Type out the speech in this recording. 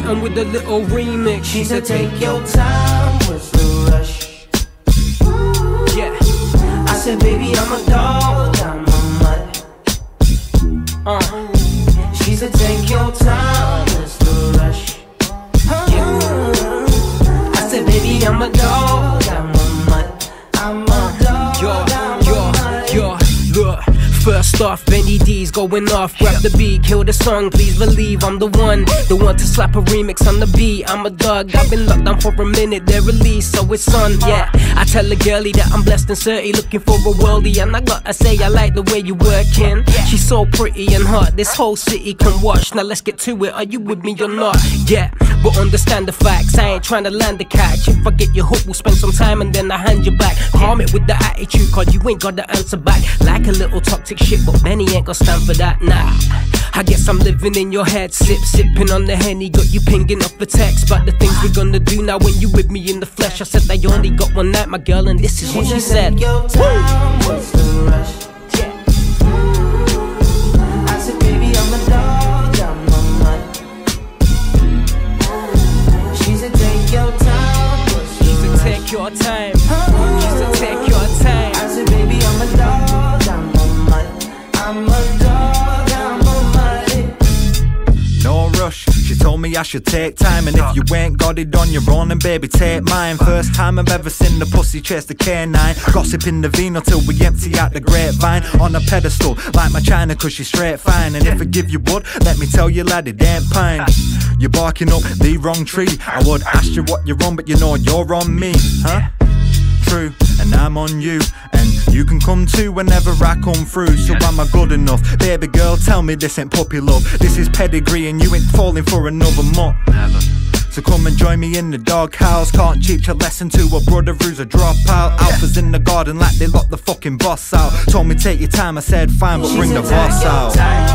something with a little remix. She said take your time, what's the rush? Yeah. I said baby I'm a dog, I'm a mutt. She said take your time, what's the rush? I said baby I'm a dog, I'm a mutt. I'm a dog, I'm a mutt. Look, first off, Benny D's going off. Grab the beat, kill the song, please believe I'm the one to slap a remix on the beat. I'm a dog, I've been locked down for a minute, they're released, so it's on, yeah. I tell a girlie that I'm blessed and 30, looking for a worldie, and I gotta say I like the way you working. She's so pretty and hot, this whole city can watch. Now let's get to it, are you with me or not? Yeah, but understand the facts, I ain't trying to land the catch. If I get your hook, we'll spend some time and then I hand you back. Calm it with the attitude, cause you ain't got the answer back. Like a little toxic shit, but Benny ain't gonna stand for that, nah. I guess I'm living in your head, sipping on the Henny. Got you pinging off the text about the things we're gonna do now when you with me in the flesh. I said I only got one night, my girl, and this is what she said. Take your time, what's the rush? I said baby I'm a dog, I'm a mutt. She said take your time, what's the rush? Take your time. She said take your time. I said baby I'm a dog, I'm a mutt. I'm a dog, I'm a mutt. No rush, she told me I should take time. And if you ain't got it on your own, then baby take mine. First time I've ever seen the pussy chase the canine. Gossip in the vino till we empty out the grapevine. On a pedestal, like my china, cause she's straight fine. And if I give you wood, let me tell you lad, it ain't pine. You're barking up the wrong tree. I would ask you what you're on, but you know you're on me, huh? True, and I'm on you, and you can come too whenever I come through. So am I good enough? Baby girl, tell me this ain't puppy love. This is pedigree and you ain't falling for another mutt. Never. So come and join me in the doghouse. Can't teach a lesson to a brother who's a dropout. Alphas in the garden like they locked the fucking boss out. Told me take your time, I said fine, but bring the boss out.